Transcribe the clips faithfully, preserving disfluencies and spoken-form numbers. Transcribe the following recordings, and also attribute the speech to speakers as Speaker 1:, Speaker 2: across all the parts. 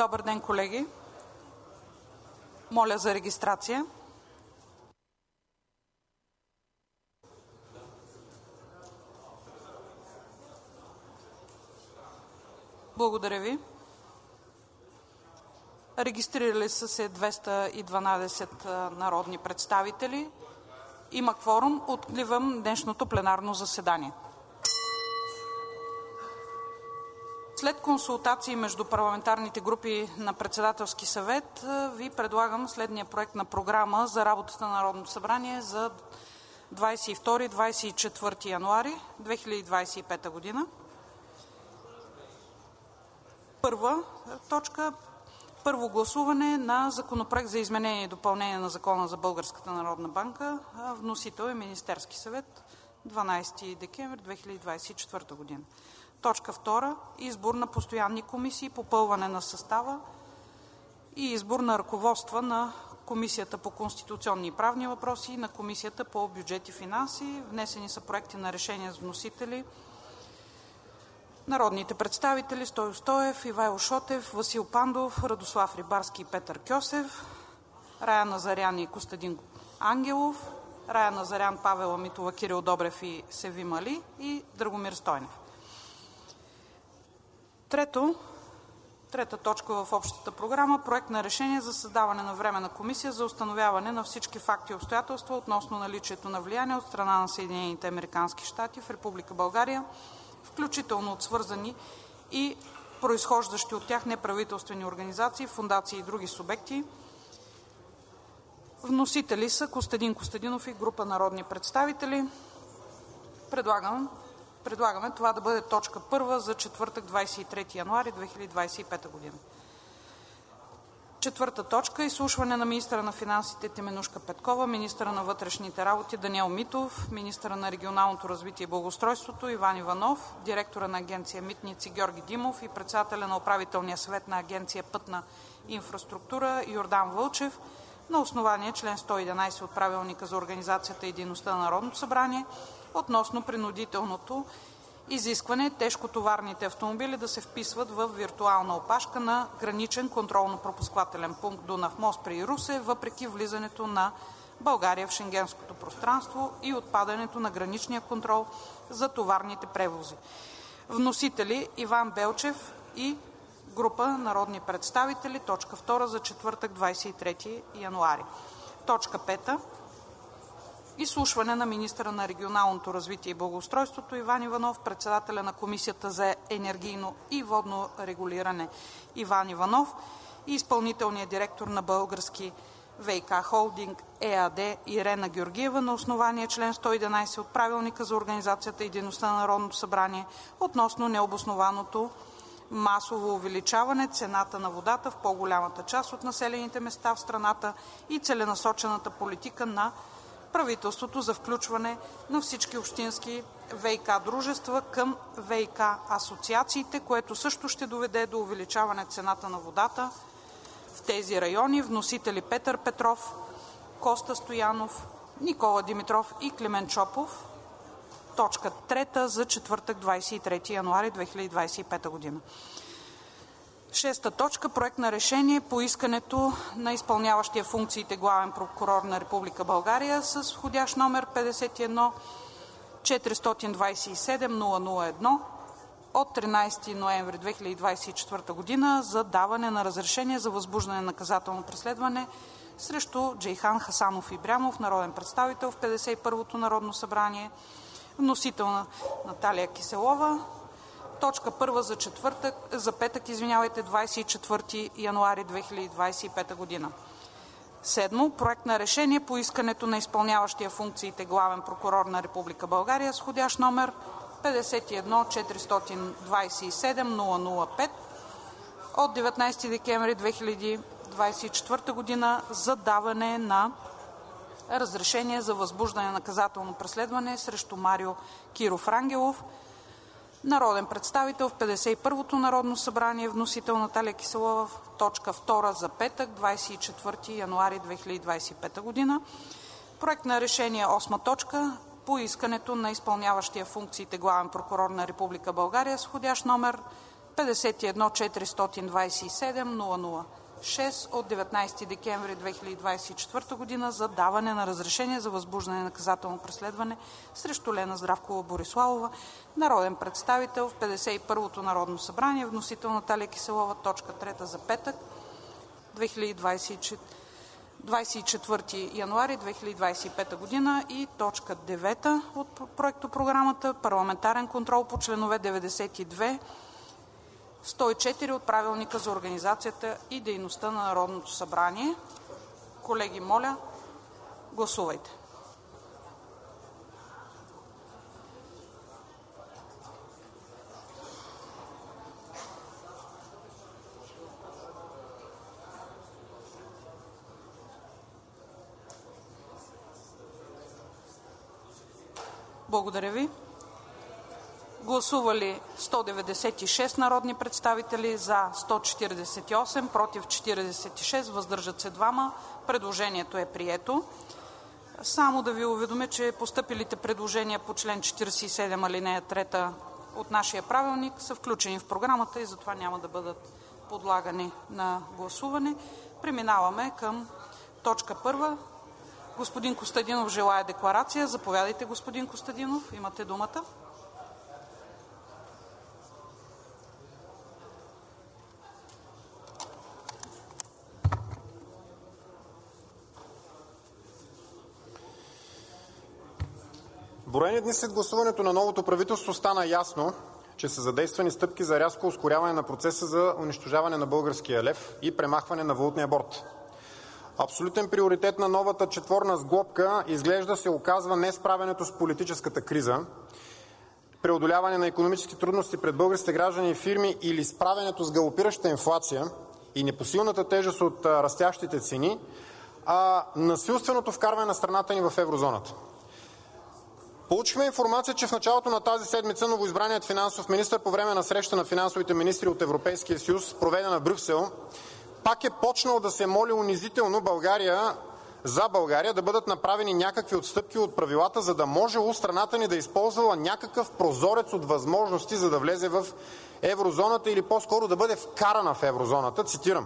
Speaker 1: Добър ден, колеги! Моля за регистрация. Благодаря ви. Регистрирали са се двеста и дванадесет народни представители. Има кворум. Откривам днешното пленарно заседание. След консултации между парламентарните групи на Председателски съвет ви предлагам следния проект на програма за работата на Народното събрание за двадесет и втори – двадесет и четвърти януари две хиляди двадесет и пета година. Първа точка. Първо гласуване на Законопроект за изменение и допълнение на Закона за Българската народна банка. Вносител е Министерски съвет, дванадесети декември две хиляди двадесет и четвърта година. Точка втора. Избор на постоянни комисии, попълване на състава и избор на ръководства на Комисията по конституционни и правни въпроси и на Комисията по бюджет и финанси. Внесени са проекти на решения с вносители народните представители Стою Стоев, Ивайло Шотев, Васил Пандов, Радослав Рибарски и Петър Кьосев, Рая Назарян и Костадин Ангелов, Рая Назарян, Павел Амитова, Кирил Добрев и Севим Али и Драгомир Стойнев. Трето, трета точка в общата програма – проект на решение за създаване на Временна комисия за установяване на всички факти и обстоятелства относно наличието на влияние от страна на Съединените американски щати в Република България, включително от свързани и произхождащи от тях неправителствени организации, фондации и други субекти. Вносители са Костадин Костадинов и група народни представители. Предлагам, предлагаме това да бъде точка първа за четвъртък, двадесет и трети януари две хиляди двадесет и пета година. Четвърта точка – изслушване на министъра на финансите Теменужка Петкова, министъра на вътрешните работи Даниел Митов, министъра на регионалното развитие и благоустройството Иван Иванов, директора на Агенция Митници Георги Димов и председателя на Управителния съвет на Агенция Пътна инфраструктура Йордан Вълчев на основание член сто и единадесет от Правилника за организацията и дейността на Народното събрание относно принудителното изискване тежкотоварните автомобили да се вписват в виртуална опашка на граничен контролно-пропускателен пункт Дунав мост при Русе, въпреки влизането на България в Шенгенското пространство и отпадането на граничния контрол за товарните превози. Вносители Иван Белчев и група народни представители. Точка втора за четвъртък, двадесет и трети януари. Точка пета. Изслушване на министъра на регионалното развитие и благоустройството Иван Иванов, председателя на Комисията за енергийно и водно регулиране Иван Иванов и изпълнителния директор на Български ВиК Холдинг ЕАД Ирена Георгиева на основание член сто и единадесет от Правилника за организацията и дейността на Народното събрание относно необоснованото масово увеличаване цената на водата в по-голямата част от населените места в страната и целенасочената политика на правителството за включване на всички общински ВиК дружества към ВиК асоциациите, което също ще доведе до увеличаване цената на водата в тези райони. Вносители Петър Петров, Коста Стоянов, Никола Димитров и Климент Чопов. Точка трета за четвъртък, двадесет и трети януари две хиляди двадесет и пета година. Шеста точка – проект на решение по искането на изпълняващия функциите главен прокурор на Република България с входящ номер петдесет и едно четиристотин двадесет и седем нула нула едно от тринадесети ноември две хиляди двадесет и четвърта година за даване на разрешение за възбуждане на наказателно преследване срещу Джейхан Хасанов Ибрямов, народен представител в петдесет и първото Народно събрание. Вносител на Наталия Киселова. Точка първа за четвъртък, за петък, извинявайте, двадесет и четвърти януари две хиляди двадесет и пета година. Седмо, проект на решение по искането на изпълняващия функциите главен прокурор на Република България с входящ номер петдесет и едно четиристотин двадесет и седем нула нула пет от деветнадесети декември две хиляди двадесет и четвърта година за даване на разрешение за възбуждане на наказателно преследване срещу Марио Киров Рангелов, народен представител в петдесет и първото Народно събрание. Вносител Наталия Киселова. Точка втора за петък, двадесет и четвърти януари две хиляди двадесет и пета година. Проект на решение осма точка по искането на изпълняващия функциите главен прокурор на Република България с входящ номер петдесет и едно четиристотин двадесет и седем нула нула шест от деветнадесети декември две хиляди двадесет и четвърта година за даване на разрешение за възбуждане на наказателно преследване срещу Лена Здравкова Бориславова, народен представител в петдесет и първото Народно събрание. Вносител Наталия Киселова, точка трета за петък, двадесет и четвърти януари две хиляди двадесет и пета година. И точка девета от проектопрограмата – парламентарен контрол по членове деветдесет и две сто и четири от Правилника за организацията и дейността на Народното събрание. Колеги, моля, гласувайте. Благодаря ви. Гласували сто деветдесет и шест народни представители, за сто четиридесет и осем, против четиридесет и шест, въздържат се двама. Предложението е прието. Само да ви уведомя, че постъпилите предложения по член четиридесет и седем алинея трета от нашия правилник са включени в програмата и затова няма да бъдат подлагани на гласуване. Преминаваме към точка първа. Господин Костадинов желае декларация. Заповядайте, господин Костадинов. Имате думата.
Speaker 2: Броени дни след гласуването на новото правителство стана ясно, че са задействани стъпки за рязко ускоряване на процеса за унищожаване на българския лев и премахване на валутния борд. Абсолютен приоритет на новата четворна сглобка изглежда се оказва не справянето с политическата криза, преодоляване на икономически трудности пред българските граждани и фирми или справянето с галопиращата инфлация и непосилната тежест от растящите цени, а насилственото вкарване на страната ни в еврозоната. Получихме информация, че в началото на тази седмица новоизбраният финансов министър по време на среща на финансовите министри от Европейския съюз, проведена в Брюксел, пак е почнал да се моли унизително България, за България да бъдат направени някакви отстъпки от правилата, за да може у страната ни да използвала някакъв прозорец от възможности, за да влезе в еврозоната или по-скоро да бъде вкарана в еврозоната. Цитирам: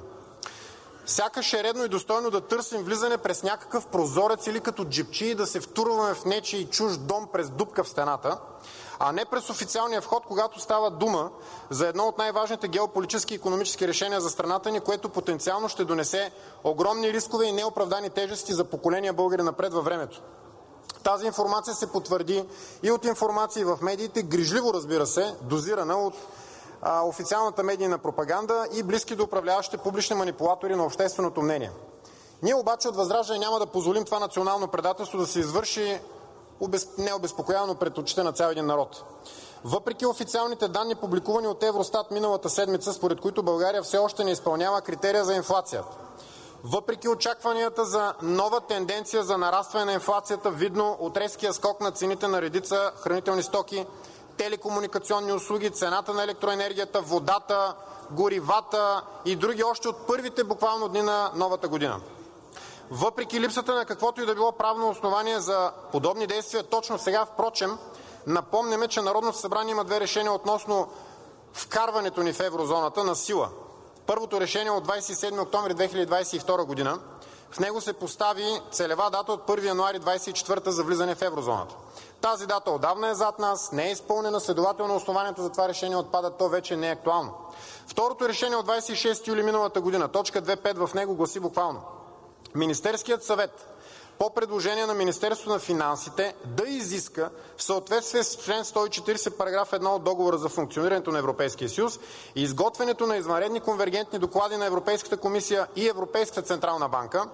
Speaker 2: „Сякаш е редно и достойно да търсим влизане през някакъв прозорец или като джипчии да се втурваме в нечий чужд дом през дупка в стената, а не през официалния вход, когато става дума за едно от най-важните геополитически и икономически решения за страната ни, което потенциално ще донесе огромни рискове и неоправдани тежести за поколения българи напред във времето.“ Тази информация се потвърди и от информации в медиите, грижливо, разбира се, дозирана от а, официалната медийна пропаганда и близки до управляващите публични манипулатори на общественото мнение. Ние обаче от ВЪЗРАЖДАНЕ няма да позволим това национално предателство да се извърши необезпокоявано пред очите на цял един народ. Въпреки официалните данни, публикувани от Евростат миналата седмица, според които България все още не изпълнява критерия за инфлацията, въпреки очакванията за нова тенденция за нарастване на инфлацията, видно от резкия скок на цените на редица хранителни стоки, телекомуникационни услуги, цената на електроенергията, водата, горивата и други още от първите буквално дни на новата година. Въпреки липсата на каквото и да било правно основание за подобни действия, точно сега, впрочем, напомняме, че Народното събрание има две решения относно вкарването ни в еврозоната на сила. Първото решение от двадесет и седми октомври две хиляди двадесет и втора година. В него се постави целева дата от първи януари двадесет и четвърта за влизане в еврозоната. Тази дата отдавна е зад нас, не е изпълнена, следователно основанието за това решение отпада, то вече не е актуално. Второто решение от двадесет и шести юли миналата година, точка две точка пет в него гласи буквално: „Министерският съвет по предложение на Министерството на финансите да изиска в съответствие с член сто и четиридесет параграф едно от Договора за функционирането на Европейския съюз изготвянето на извънредни конвергентни доклади на Европейската комисия и Европейската централна банка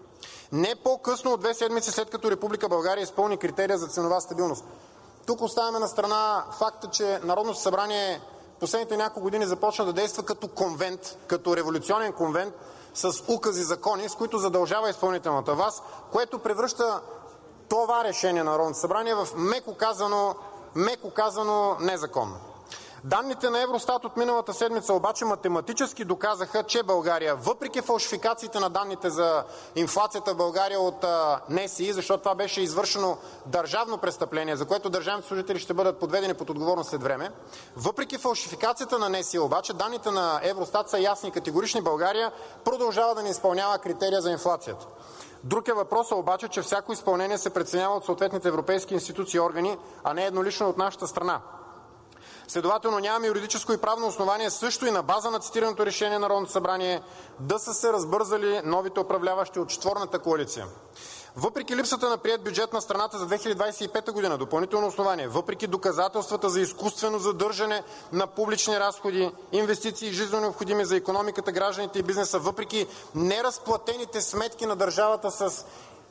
Speaker 2: не по-късно от две седмици след като Република България изпълни критерия за ценова стабилност.“ Тук оставяме на страна факта, че Народното събрание последните няколко години започна да действа като конвент, като революционен конвент с укази, закони, с които задължава изпълнителната власт, което превръща това решение на Народното събрание в меко казано, меко казано незаконно. Данните на Евростат от миналата седмица обаче математически доказаха, че България, въпреки фалшификациите на данните за инфлацията в България от НСИ, защото това беше извършено държавно престъпление, за което държавните служители ще бъдат подведени под отговорност след време, въпреки фалшификацията на НСИ обаче, данните на Евростат са ясни и категорични. България продължава да не изпълнява критерия за инфлацията. Друг е въпросът обаче, че всяко изпълнение се преценява от съответните европейски институции и органи, а не еднолично от нашата страна. Следователно нямаме юридическо и правно основание също и на база на цитираното решение на Народното събрание да са се разбързали новите управляващи от четворната коалиция. Въпреки липсата на приет бюджет на страната за две хиляди двадесет и пета година, допълнително основание, въпреки доказателствата за изкуствено задържане на публични разходи, инвестиции, жизнено необходими за икономиката, гражданите и бизнеса, въпреки неразплатените сметки на държавата с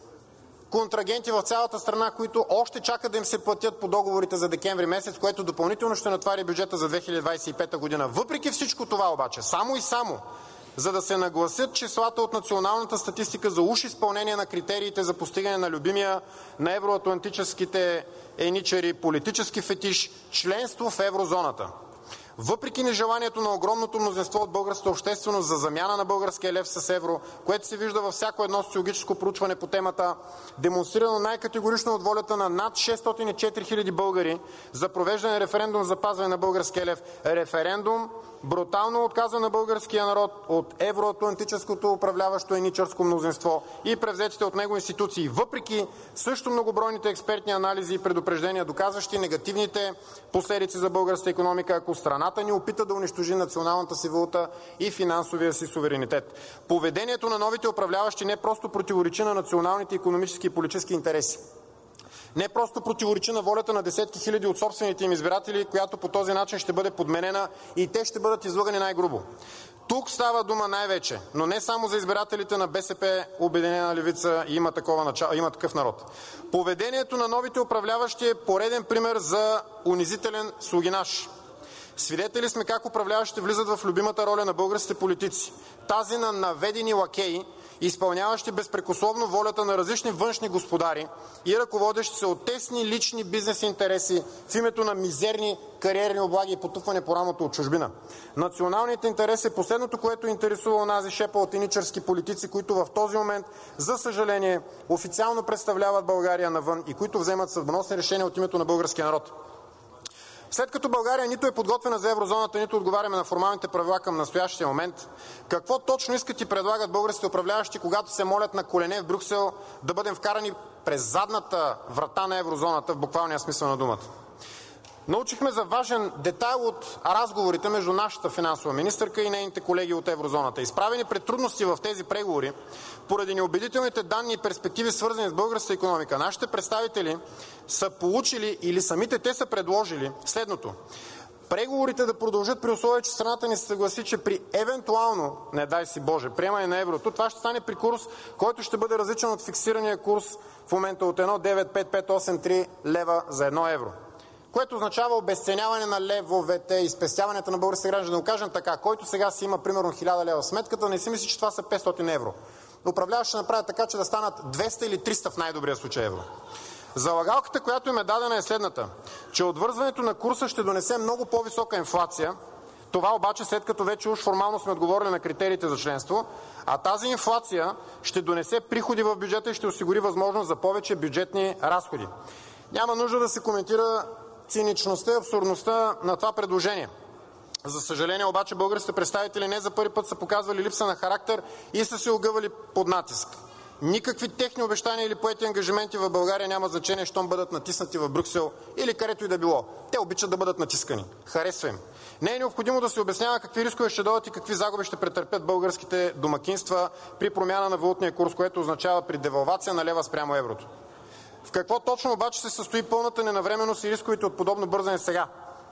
Speaker 2: контрагенти в цялата страна, които още чакат да им се платят по договорите за декември месец, което допълнително ще натовари бюджета за две хиляди двадесет и пета година. Въпреки всичко това обаче, само и само за да се нагласят числата от националната статистика за уж изпълнение на критериите за постигане на любимия на евроатлантическите еничари политически фетиш – членство в еврозоната. Въпреки нежеланието на огромното мнозинство от българската общественост за замяна на българския лев с евро, което се вижда във всяко едно социологическо проучване по темата, демонстрирано най-категорично от волята на над шестстотин и четири хиляди българи за провеждане референдум за запазване на българския лев. Референдум, брутално отказан на българския народ от евроатлантическото управляващо еничарско мнозинство и превзетите от него институции, въпреки също многобройните експертни анализи и предупреждения, доказващи негативните последици за българската икономика, ако страната ни опита да унищожи националната си валута и финансовия си суверенитет. Поведението на новите управляващи не просто противоречи на националните икономически и политически интереси. Не просто противоречи на волята на десетки хиляди от собствените им избиратели, която по този начин ще бъде подменена и те ще бъдат излъгани най-грубо. Тук става дума най-вече, но не само за избирателите на БСП, Обединена левица и има, такова начало, има такъв народ. Поведението на новите управляващи е пореден пример за унизителен слугинаж. Свидетели сме как управляващите влизат в любимата роля на българските политици. Тази на наведени лакеи, изпълняващи безпрекословно волята на различни външни господари и ръководещи се от тесни лични бизнес интереси в името на мизерни кариерни облаги и потупване по рамото от чужбина. Националният интерес е последното, което интересува онази шепа от еничарски политици, които в този момент, за съжаление, официално представляват България навън и които вземат съдбоносни решения от името на българския народ. След като България нито е подготвена за еврозоната, нито отговаряме на формалните правила към настоящия момент, какво точно искат и предлагат българските управляващи, когато се молят на колене в Брюксел да бъдем вкарани през задната врата на еврозоната в буквалния смисъл на думата? Научихме за важен детайл от разговорите между нашата финансова министърка и нейните колеги от еврозоната. Изправени пред трудности в тези преговори, поради неубедителните данни и перспективи, свързани с българската икономика, нашите представители са получили или самите те са предложили следното: преговорите да продължат при условие, че страната ни се съгласи, че при евентуално, не дай си Боже, приемане на еврото, това ще стане при курс, който ще бъде различен от фиксирания курс в момента от едно цяло девет пет пет осем три лева за едно евро. Което означава обезценяване на левовете и спестяването на българските граждани. Да го кажем така: който сега си има примерно хиляда лева сметката, не си мисли, че това са петстотин евро. Управляващи ще направят така, че да станат двеста или триста в най-добрия случай евро. Залагалката, която им е дадена, е следната: че отвързването на курса ще донесе много по-висока инфлация. Това обаче след като вече уж формално сме отговорили на критериите за членство, а тази инфлация ще донесе приходи в бюджета и ще осигури възможност за повече бюджетни разходи. Няма нужда да се коментира циничността и абсурдността на това предложение. За съжаление обаче българските представители не за първи път са показвали липса на характер и са се огъвали под натиск. Никакви техни обещания или поети ангажименти в България няма значение, щом бъдат натиснати в Брюксел или където и да било. Те обичат да бъдат натискани. Харесва им. Не е необходимо да се обяснява какви рискове ще дойдат и какви загуби ще претърпят българските домакинства при промяна на валутния курс, което означава при девалвация на лева спрямо еврото. В какво точно обаче се състои пълната ненавременност и рисковете от подобно бързане сега?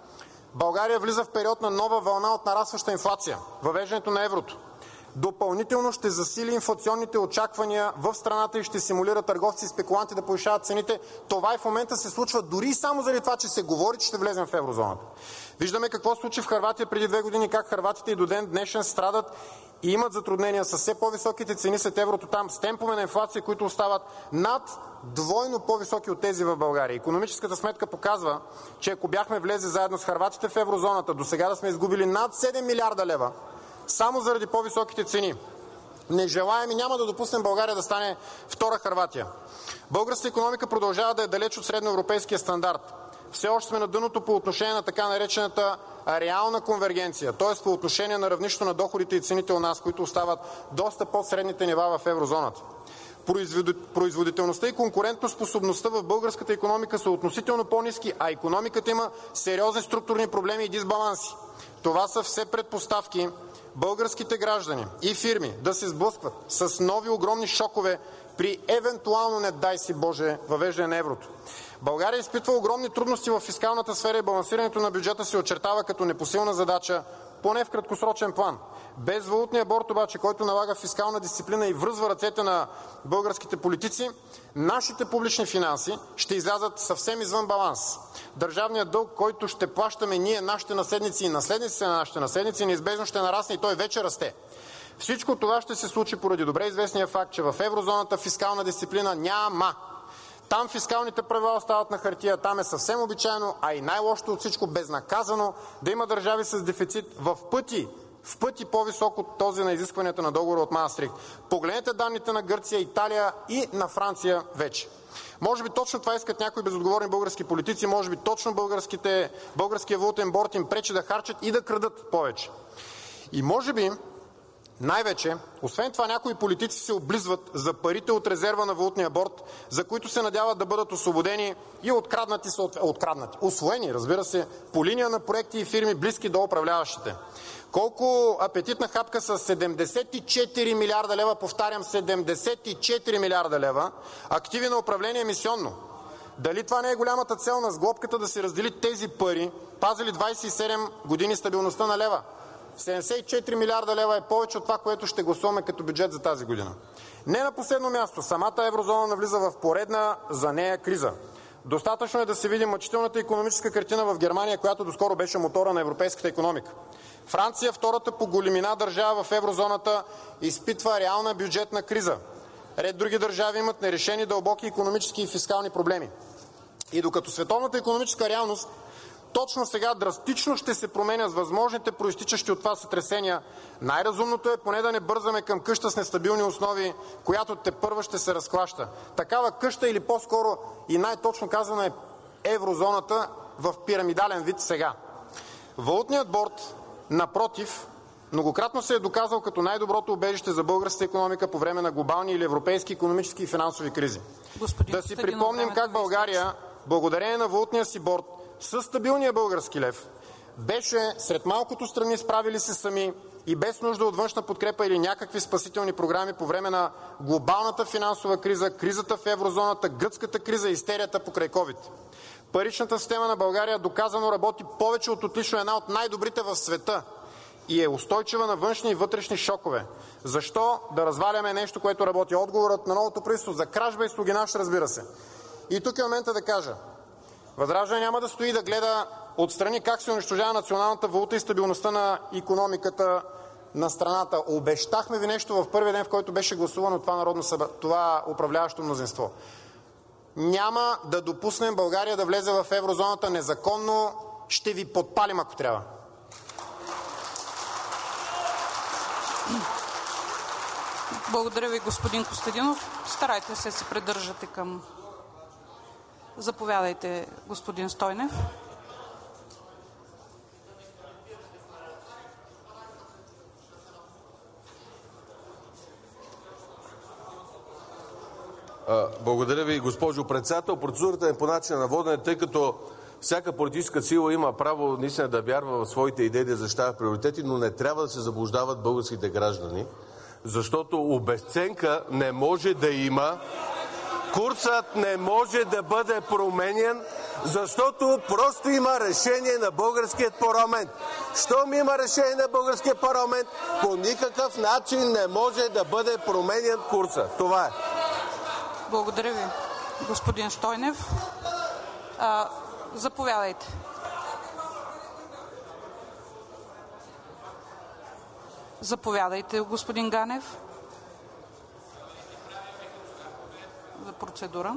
Speaker 2: България влиза в период на нова вълна от нарастваща инфлация. Въвеждането на еврото допълнително ще засили инфлационните очаквания в страната и ще стимулира търговци и спекуланти да повишават цените. Това и в момента се случва дори и само заради това, че се говори, че ще влезем в еврозоната. Виждаме какво случи в Хърватия преди две години, как хърватите и до ден днешен страдат и имат затруднения с все по-високите цени след еврото там, с темпове на инфлация, които остават над двойно по-високи от тези в България. Икономическата сметка показва, че ако бяхме влезли заедно с хърватите в еврозоната, досега да сме изгубили над седем милиарда лева, само заради по-високите цени. Не желаем и няма да допуснем България да стане втора Хърватия. Българската икономика продължава да е далеч от средноевропейския стандарт. Все още сме на дъното по отношение на така наречената реална конвергенция, т.е. по отношение на равнището на доходите и цените у нас, които остават доста под средните нива в еврозоната. Производителността и конкурентоспособността в българската икономика са относително по-ниски, а икономиката има сериозни структурни проблеми и дисбаланси. Това са все предпоставки българските граждани и фирми да се сблъскват с нови огромни шокове при евентуално, не дай си Боже, въвеждане на еврото. България изпитва огромни трудности в фискалната сфера и балансирането на бюджета се очертава като непосилна задача, поне в краткосрочен план. Без валутния борд обаче, който налага фискална дисциплина и връзва ръцете на българските политици, нашите публични финанси ще излязат съвсем извън баланс. Държавният дълг, който ще плащаме ние, нашите наследници и наследниците на нашите наследници, неизбежно ще нарасне и той вече расте. Всичко това ще се случи поради добре известния факт, че в еврозоната фискална дисциплина няма. Там фискалните правила остават на хартия, там е съвсем обичайно, а и най-лошото от всичко безнаказано да има държави с дефицит в пъти, в пъти по-висок от този на изискванията на договора от Маастрихт. Погледнете данните на Гърция, Италия и на Франция вече. Може би точно това искат някои безотговорни български политици, може би точно българския валутен борд им пречи да харчат и да крадат повече. И може би най-вече, освен това, някои политици се облизват за парите от резерва на валутния борд, за които се надяват да бъдат освободени и откраднати, откраднати, усвоени, разбира се, по линия на проекти и фирми, близки до управляващите. Колко апетитна хапка с седемдесет и четири милиарда лева, повтарям, седемдесет и четири милиарда лева, активи на управление емисионно. Дали това не е голямата цел на сглобката да се раздели тези пари, пазили двадесет и седем години стабилността на лева? седемдесет и четири милиарда лева е повече от това, което ще гласуваме като бюджет за тази година. Не на последно място, самата еврозона навлиза в поредна за нея криза. Достатъчно е да се види мъчителната икономическа картина в Германия, която доскоро беше мотора на европейската икономика. Франция, втората по големина държава в еврозоната, изпитва реална бюджетна криза. Ред други държави имат нерешени дълбоки икономически и фискални проблеми. И докато световната икономическа реалност точно сега драстично ще се променя с възможните произтичащи от това сътресения, най-разумното е поне да не бързаме към къща с нестабилни основи, която тепърва ще се разклаща. Такава къща или по-скоро и най-точно казано е еврозоната в пирамидален вид сега. Валутният борд, напротив, многократно се е доказал като най-доброто убежище за българската икономика по време на глобални или европейски икономически и финансови кризи. Господин да си припомним как България, благодарение на валутния си борд, със стабилния български лев, беше сред малкото страни справили се сами и без нужда от външна подкрепа или някакви спасителни програми по време на глобалната финансова криза, кризата в еврозоната, гръцката криза и истерията покрай ковид. Паричната система на България доказано работи повече от отлично, една от най-добрите в света и е устойчива на външни и вътрешни шокове. Защо да разваляме нещо, което работи? Отговорът на новото правителство за кражба и слугинаж, разбира се. И тук е момента да кажа: ВЪЗРАЖДАНЕ няма да стои да гледа отстрани как се унищожава националната валута и стабилността на икономиката на страната. Обещахме ви нещо в първия ден, в който беше гласувано това, народно събрание, това управляващо мнозинство. Няма да допуснем България да влезе в еврозоната незаконно. Ще ви подпалим, ако трябва.
Speaker 1: Благодаря ви, господин Костадинов. Старайте се да се придържате към... Заповядайте, господин Стойнев.
Speaker 3: Благодаря ви, госпожо председател. Процедурата е по начина на водене, тъй като всяка политическа сила има право наистина да вярва в своите идеи, да защитава приоритети, но не трябва да се заблуждават българските граждани, защото обезценка не може да има. Курсът не може да бъде променен, защото просто има решение на българският парламент. Щом има решение на българския парламент, по никакъв начин не може да бъде променен курсът. Това е.
Speaker 1: Благодаря ви, господин Стойнев. А, заповядайте. Заповядайте, господин Ганев, за процедура.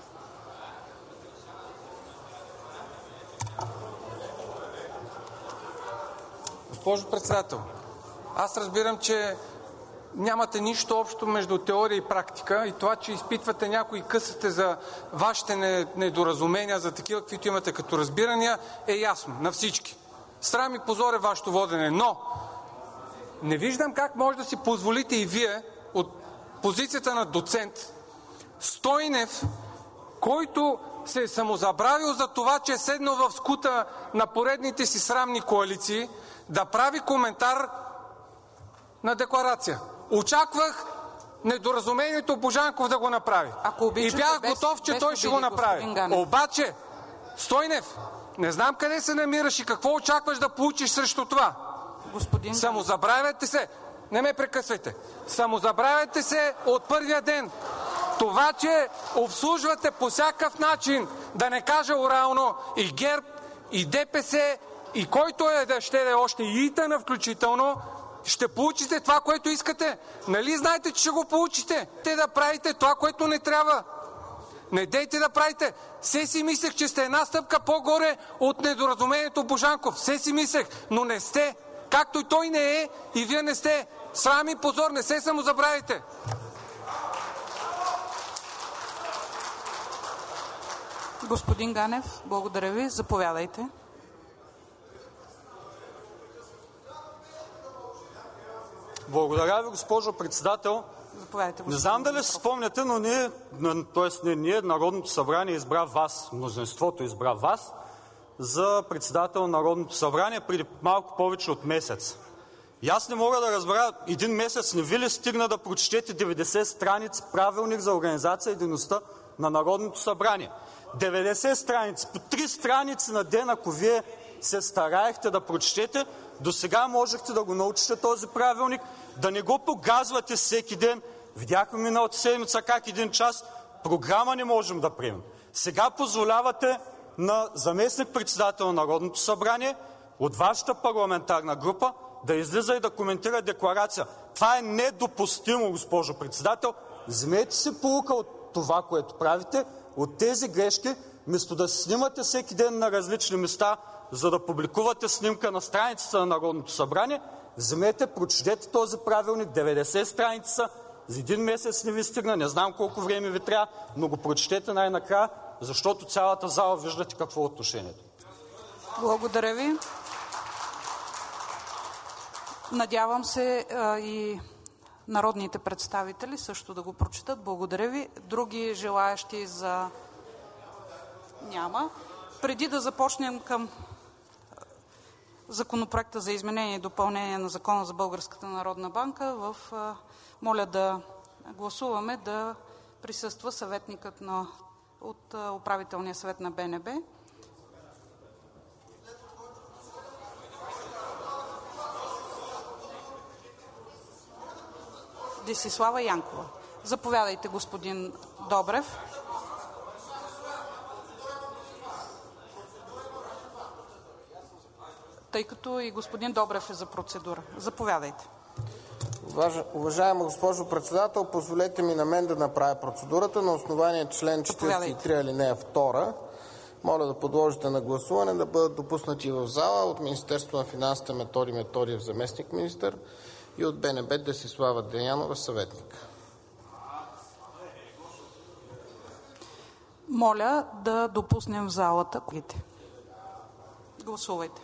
Speaker 4: Госпожо Председател, аз разбирам, че нямате нищо общо между теория и практика и това, че изпитвате някои късате за вашите недоразумения, за такива, каквито имате като разбирания, е ясно на всички. Срам и позор е вашето водене, но не виждам как може да си позволите и вие от позицията на доцент Стойнев, който се е самозабравил за това, че е седнал в скута на поредните си срамни коалиции, да прави коментар на декларация. Очаквах недоразумението Божанков да го направи.
Speaker 1: Ако обичате,
Speaker 4: и бях
Speaker 1: без,
Speaker 4: готов, че
Speaker 1: без
Speaker 4: той ще го направи. Обаче, Стойнев, не знам къде се намираш и какво очакваш да получиш срещу това.
Speaker 1: Господин
Speaker 4: Самозабравяйте се. Не ме прекъсвайте. Самозабравяйте се от първия ден. Това, че обслужвате по всякакъв начин, да не кажа орално, и ГЕРБ, и ДПС, и който е да ще да е още и ИТН включително, ще получите това, което искате. Нали знаете, че ще го получите? Те да правите това, което не трябва. Не дейте да правите. Все си мислех, че сте една стъпка по-горе от недоразумението Божанков. Все си мислех, но не сте. Както и той не е, и вие не сте. Срам и позор, не се самозабравяйте.
Speaker 1: Господин Ганев, благодаря ви. Заповядайте.
Speaker 5: Благодаря ви, госпожо Председател.
Speaker 1: Заповядайте,
Speaker 5: не знам дали си спомняте, но ние, т.е. не ние, Народното събрание избра вас, мнозинството избра вас за председател на Народното събрание преди малко повече от месец. И аз не мога да разбера, един месец не ви ли стигна да прочетете деветдесет страници правилник за организация и дейността на Народното събрание? деветдесет страници, по три страници на ден, ако вие се стараехте да прочетете, до сега можехте да го научите този правилник, да не го погазвате всеки ден. Видяхме миналата седмица как един час програма не можем да приемем. Сега позволявате на заместник-председател на Народното събрание от вашата парламентарна група да излиза и да коментира декларация. Това е недопустимо, госпожо Председател. Вземете си поука от това, което правите, от тези грешки, вместо да се снимате всеки ден на различни места, за да публикувате снимка на страницата на Народното събрание, вземете, прочетете този правилник, деветдесет страници са, за един месец не ви стигна, не знам колко време ви трябва, но го прочетете най-накрая, защото цялата зала виждате какво е отношението.
Speaker 1: Благодаря ви. Надявам се а, и народните представители също да го прочетат. Благодаря ви. Други желаящи за... Няма. Преди да започнем към Законопроекта за изменение и допълнение на Закона за Българската народна банка, в, а, моля да гласуваме да присъства съветникът на, от а, управителния съвет на Б Н Б. Десислава Янкова. Заповядайте, господин Добрев. Тъй като и господин Добрев е за процедура. Заповядайте.
Speaker 6: Уважаема госпожо Председател, позволете ми на мен да направя процедурата на основание член четиридесет и три алинея втора. Моля да подложите на гласуване да бъдат допуснати в зала от Министерството на финансите Методи Методиев, заместник-министър, и от Б Н Б Десислава Деянова, съветник.
Speaker 1: Моля да допуснем в залата колегите. Гласувайте.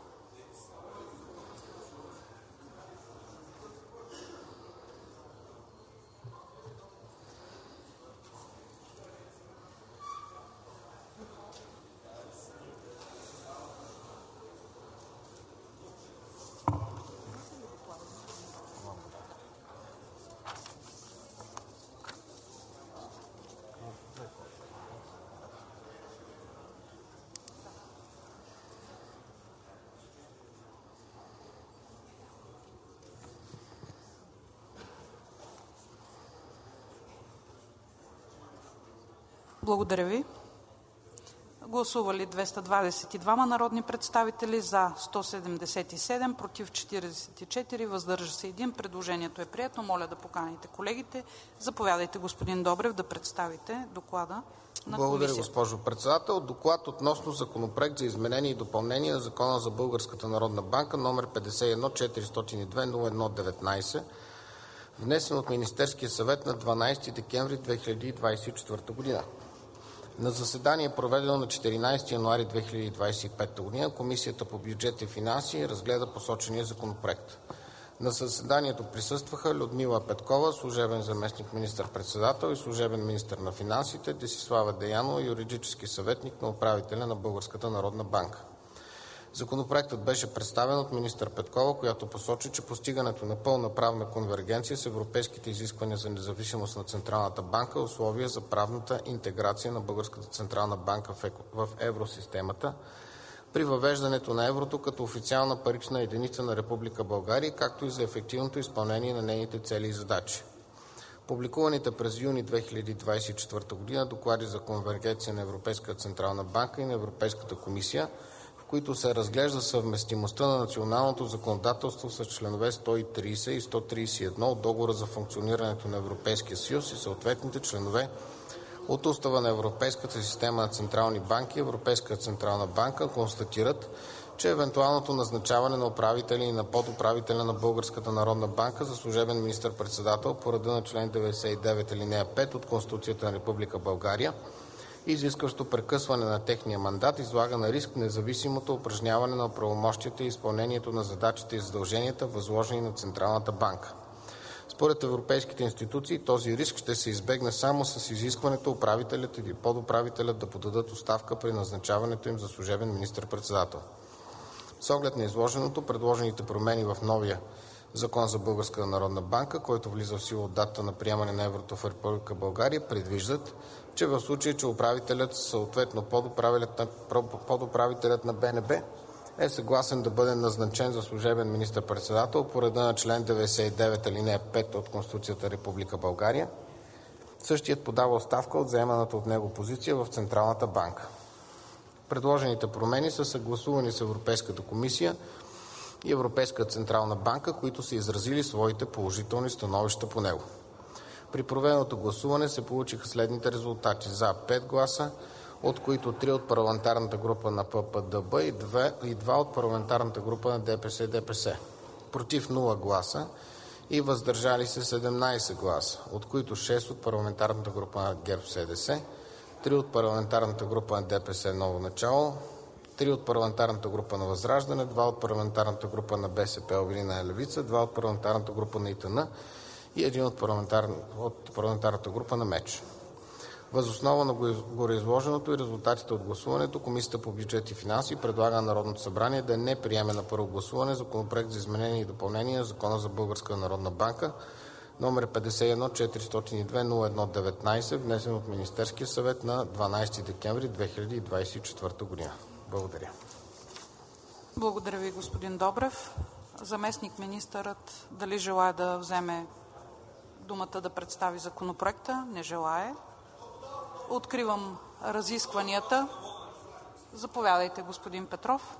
Speaker 1: Благодаря ви. Гласували двеста двадесет и двама народни представители: за сто седемдесет и седем, против четиридесет и четири, въздържа се един. Предложението е прието. Моля да поканите колегите. Заповядайте, господин Добрев, да представите доклада на комисията.
Speaker 6: Благодаря, госпожо председател. Доклад относно Законопроект за изменение и допълнение на Закона за Българската народна банка, номер петдесет и едно четиристотин и две нула едно деветнадесет, внесен от Министерския съвет на дванадесети декември две хиляди двадесет и четвърта година. На заседание, проведено на четиринадесети януари две хиляди двадесет и пета година, Комисията по бюджет и финанси разгледа посочения законопроект. На заседанието присъстваха Людмила Петкова, служебен заместник министър-председател и служебен министър на финансите, Десислава Деянова, юридически съветник на управителя на Българската народна банка. Законопроектът беше представен от министър Петкова, която посочи, че постигането на пълна правна конвергенция с европейските изисквания за независимост на Централната банка е условие за правната интеграция на Българската централна банка в евросистемата при въвеждането на еврото като официална парична единица на Република България, както и за ефективното изпълнение на нейните цели и задачи. Публикуваните през юни две хиляди двадесет и четвърта година доклади за конвергенция на Европейската централна банка и на Европейската комисия, в които се разглежда съвместимостта на националното законодателство с членове сто и тридесет и сто тридесет и едно от Договора за функционирането на Европейския съюз и съответните членове от Устава на Европейската система на централни банки. Европейската централна банка констатират, че евентуалното назначаване на управителя и на подуправителя на Българската народна банка за служебен министър-председател по реда на член деветдесет и девет алинея пет от Конституцията на Република България, изискващо прекъсване на техния мандат, излага на риск независимото упражняване на правомощията и изпълнението на задачите и задълженията, възложени на Централната банка. Според европейските институции този риск ще се избегне само с изискването управителят или подуправителят да подадат оставка при назначаването им за служебен министър-председател. С оглед на изложеното, предложените промени в новия Закон за Българската народна банка, който влиза в сила от датата на приемане на еврото в Република България, предвиждат, че в случай, че управителят, съответно подуправителят на, подуправителят на Б Н Б, е съгласен да бъде назначен за служебен министър-председател по реда на член деветдесет и девет алинея пет от Конституцията на Република България, същият подава оставка от заеманата от него позиция в Централната банка. Предложените промени са съгласувани с Европейската комисия и Европейската централна банка, които са изразили своите положителни становища по него. При проведеното гласуване се получиха следните резултати: за пет гласа, от които три от парламентарната група на П П Д Б и два от парламентарната група на Д П С Д П С, против нула гласа и въздържали се седемнадесет гласа, от които шест от парламентарната група на ГЕРБ С Д С, три от парламентарната група на Д П С Ново начало, три от парламентарната група на Възраждане, два от парламентарната група на Б С П Обединена левица, два от парламентарната група на И Т Н и един от, парламентар... от парламентарната група на М Е Ч. Въз основа на гореизложеното и резултатите от гласуването, Комисията по бюджет и финанси предлага на Народното събрание да не приеме на първо гласуване Законопроект за изменение и допълнение на Закона за Българската народна банка, номер петдесет и едно четиристотин и две нула едно деветнадесет, внесен от Министерския съвет на дванадесети декември две хиляди двадесет и четвърта година. Благодаря.
Speaker 1: Благодаря ви, господин Добрев. Заместник министърът дали желае да вземе думата да представи законопроекта? Не желае. Откривам разискванията. Заповядайте, господин Петров.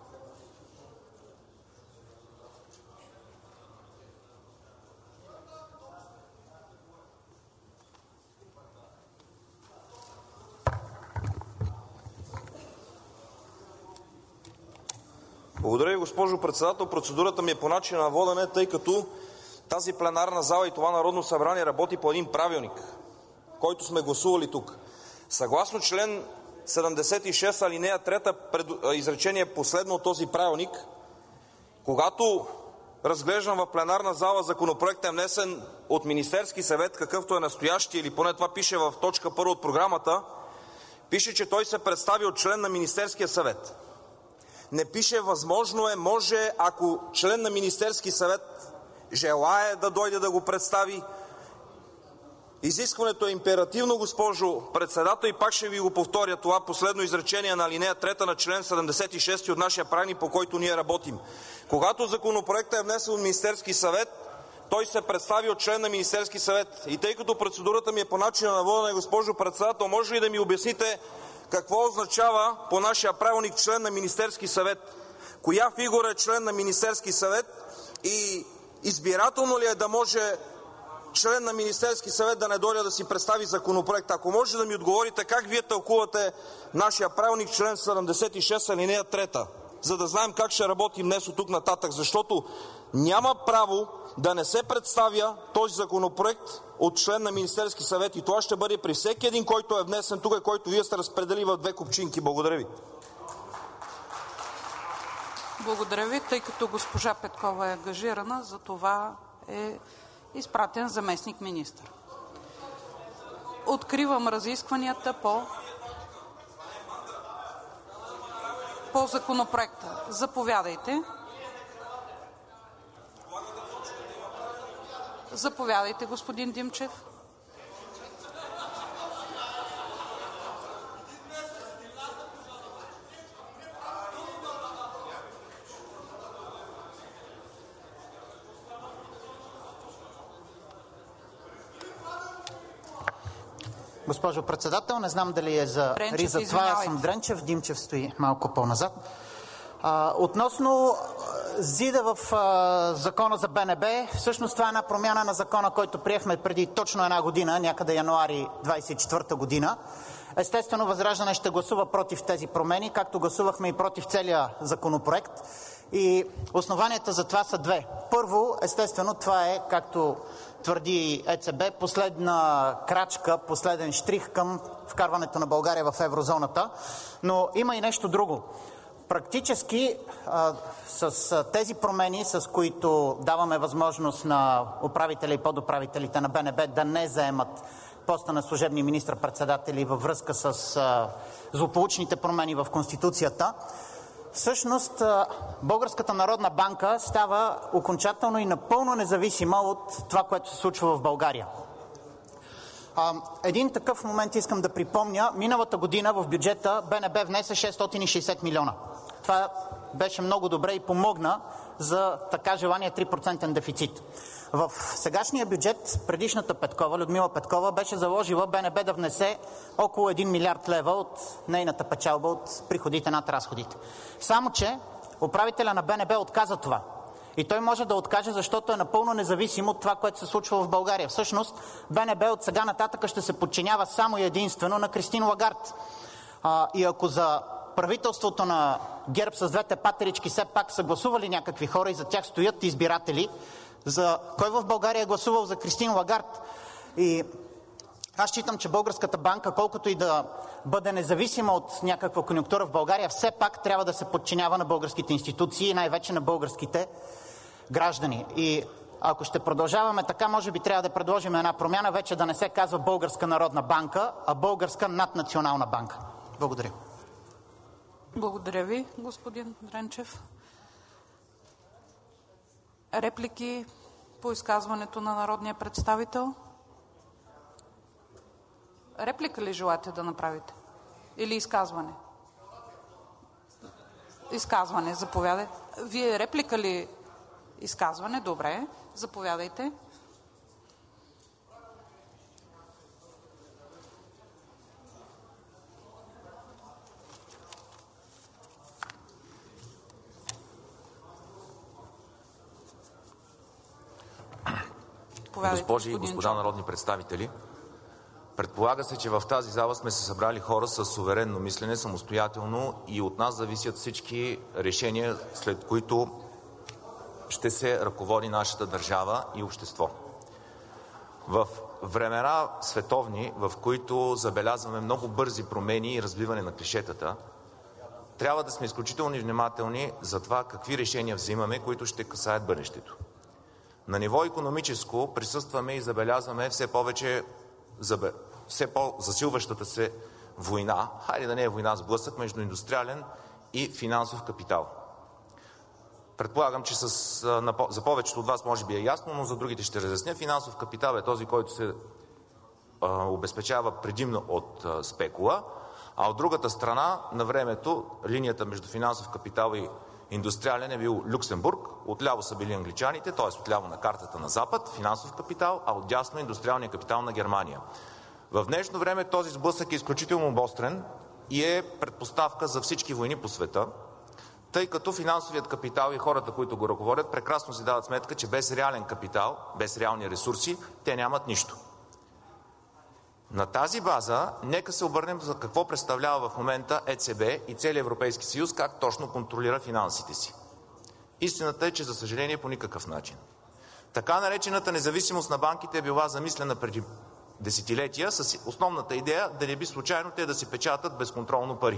Speaker 7: Благодаря ви, госпожо председател. Процедурата ми е по начина на водене, тъй като тази пленарна зала и това Народно събрание работи по един правилник, който сме гласували тук. Съгласно член седемдесет и шест алинея трета, изречение последно от този правилник, когато разглеждам в пленарна зала законопроект е внесен от Министерски съвет, какъвто е настоящия, или поне това пише в точка първа от програмата, пише, че той се представи от член на Министерския съвет. Не пише възможно е, може, ако член на Министерски съвет желае да дойде да го представи. Изискването е императивно, госпожо председател, и пак ще ви го повторя това последно изречение на алинея трета на член седемдесет и шест от нашия правилник, по който ние работим. Когато законопроектът е внесен от Министерски съвет, той се представи от член на Министерски съвет. И тъй като процедурата ми е по начина на водене, госпожо председател, може ли да ми обясните какво означава по нашия правилник член на Министерски съвет, коя фигура е член на Министерски съвет и избирателно ли е да може член на Министерски съвет да не дойде да си представи законопроект. Ако може да ми отговорите как вие тълкувате нашия правилник член седемдесет и шест алинея трета, за да знаем как ще работим днес от тук нататък, защото няма право да не се представя този законопроект от член на Министерски съвет и това ще бъде при всеки един, който е внесен тук, който вие сте разпределили в две купчинки. Благодаря ви.
Speaker 1: Благодаря ви. Тъй като госпожа Петкова е ангажирана, за това е изпратен заместник министър. Откривам разискванията по, по законопроекта. Заповядайте. Заповядайте, господин Димчев.
Speaker 8: Госпожо председател, не знам дали е за риза това, аз съм Дренчев, Димчев стои малко по-назад. А, относно ЗИД-а в а, закона за БНБ, всъщност това е една промяна на закона, който приехме преди точно една година, някъде януари двадесет и четвърта година. Естествено, ВЪЗРАЖДАНЕ ще гласува против тези промени, както гласувахме и против целия законопроект. И основанията за това са две. Първо, естествено, това е, както твърди ЕЦБ, последна крачка, последен щрих към вкарването на България в еврозоната. Но има и нещо друго. Практически а, с тези промени, с които даваме възможност на управителя и подуправителите на БНБ да не заемат поста на служебни министър-председатели във връзка с а, злополучните промени в Конституцията, всъщност Българската народна банка става окончателно и напълно независима от това, което се случва в България. Един такъв момент искам да припомня. Миналата година в бюджета БНБ внесе шестстотин и шейсет милиона. Това беше много добре и помогна за така желания три процента дефицит. В сегашния бюджет предишната Петкова, Людмила Петкова, беше заложила БНБ да внесе около един милиард лева от нейната печалба от приходите над разходите. Само че управителя на БНБ отказа това. И той може да откаже, защото е напълно независим от това, което се случва в България. Всъщност БНБ от сега нататък ще се подчинява само и единствено на Кристин Лагард. А, и ако за правителството на ГЕРБ с двете патерички все пак са гласували някакви хора и за тях стоят избиратели, за кой в България е гласувал за Кристин Лагард? И аз считам, че Българската банка, колкото и да бъде независима от някаква конюнктура в България, все пак трябва да се подчинява на българските институции и най-вече на българските граждани. И ако ще продължаваме така, може би трябва да предложим една промяна, вече да не се казва Българска народна банка, а Българска наднационална банка. Благодаря.
Speaker 1: Благодаря ви, господин Дренчев. Реплики по изказването на народния представител? Реплика ли желаете да направите? Или изказване? Изказване, заповядайте. Вие реплика ли? Изказване, добре. Заповядайте.
Speaker 9: Госпожи и господа народни представители, предполага се, че в тази зала сме се събрали хора с суверенно мислене, самостоятелно и от нас зависят всички решения, след които ще се ръководи нашата държава и общество. В времена световни, в които забелязваме много бързи промени и разбиване на клишетата, трябва да сме изключително внимателни за това какви решения взимаме, които ще касаят бъдещето. На ниво икономическо присъстваме и забелязваме все повече, все по-засилващата се война, хайде да не е война, сблъсък между индустриален и финансов капитал. Предполагам, че с, за повечето от вас може би е ясно, но за другите ще разясня. Финансов капитал е този, който се а, обезпечава предимно от а, спекула, а от другата страна на времето линията между финансов капитал и индустриален е бил Люксембург, отляво са били англичаните, т.е. отляво на картата на Запад, финансов капитал, а отдясно индустриалния капитал на Германия. В днешно време този сблъсък е изключително обострен и е предпоставка за всички войни по света, тъй като финансовият капитал и хората, които го ръководят, прекрасно си дават сметка, че без реален капитал, без реални ресурси, те нямат нищо. На тази база, нека се обърнем за какво представлява в момента ЕЦБ и целият Европейски съюз, как точно контролира финансите си. Истината е, че за съжаление по никакъв начин. Така наречената независимост на банките е била замислена преди десетилетия с основната идея да не би случайно те да си печатат безконтролно пари.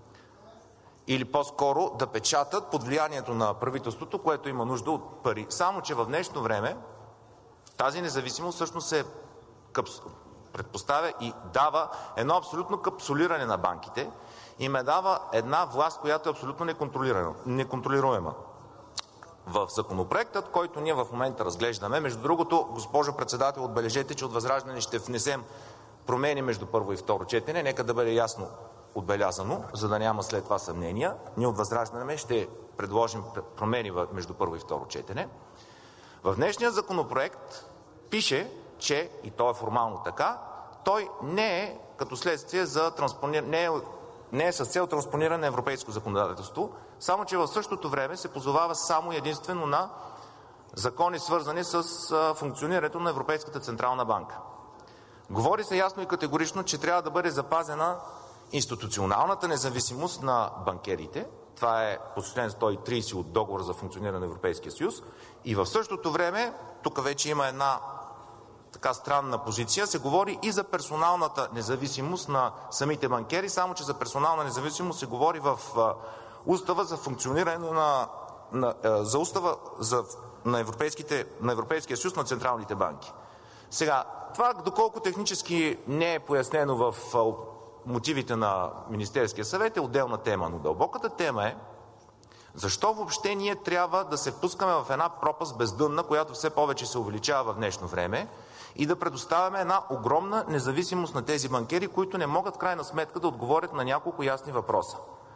Speaker 9: Или по-скоро да печатат под влиянието на правителството, което има нужда от пари. Само че в днешно време тази независимост всъщност се капс... предпоставя и дава едно абсолютно капсулиране на банките и ме дава една власт, която е абсолютно неконтролируема. В законопроектът, който ние в момента разглеждаме, между другото, госпожо председател, отбележете, че от Възраждане ще внесем промени между първо и второ четене, нека да бъде ясно отбелязано, за да няма след това съмнения. Ние от Възраждане ще предложим промени между първо и второ четене. В днешния законопроект пише, че, и то е формално така, той не е като следствие за транспониране, не е, не е с цел транспониране на европейско законодателство, само че в същото време се позовава само единствено на закони, свързани с функционирането на Европейската централна банка. Говори се ясно и категорично, че трябва да бъде запазена институционалната независимост на банкерите. Това е по член сто и тридесет от договора за функциониране на Европейския съюз. И в същото време, тук вече има една така странна позиция, се говори и за персоналната независимост на самите банкери, само че за персонална независимост се говори в устава за функциониране на, на за устава за, на, европейските, на Европейския съюз на централните банки. Сега, това доколко технически не е пояснено в мотивите на Министерския съвет е отделна тема, но дълбоката тема е защо въобще ние трябва да се впускаме в една пропаст бездънна, която все повече се увеличава в днешно време и да предоставяме една огромна независимост на тези банкери, които не могат в крайна сметка да отговорят на няколко ясни въпроса.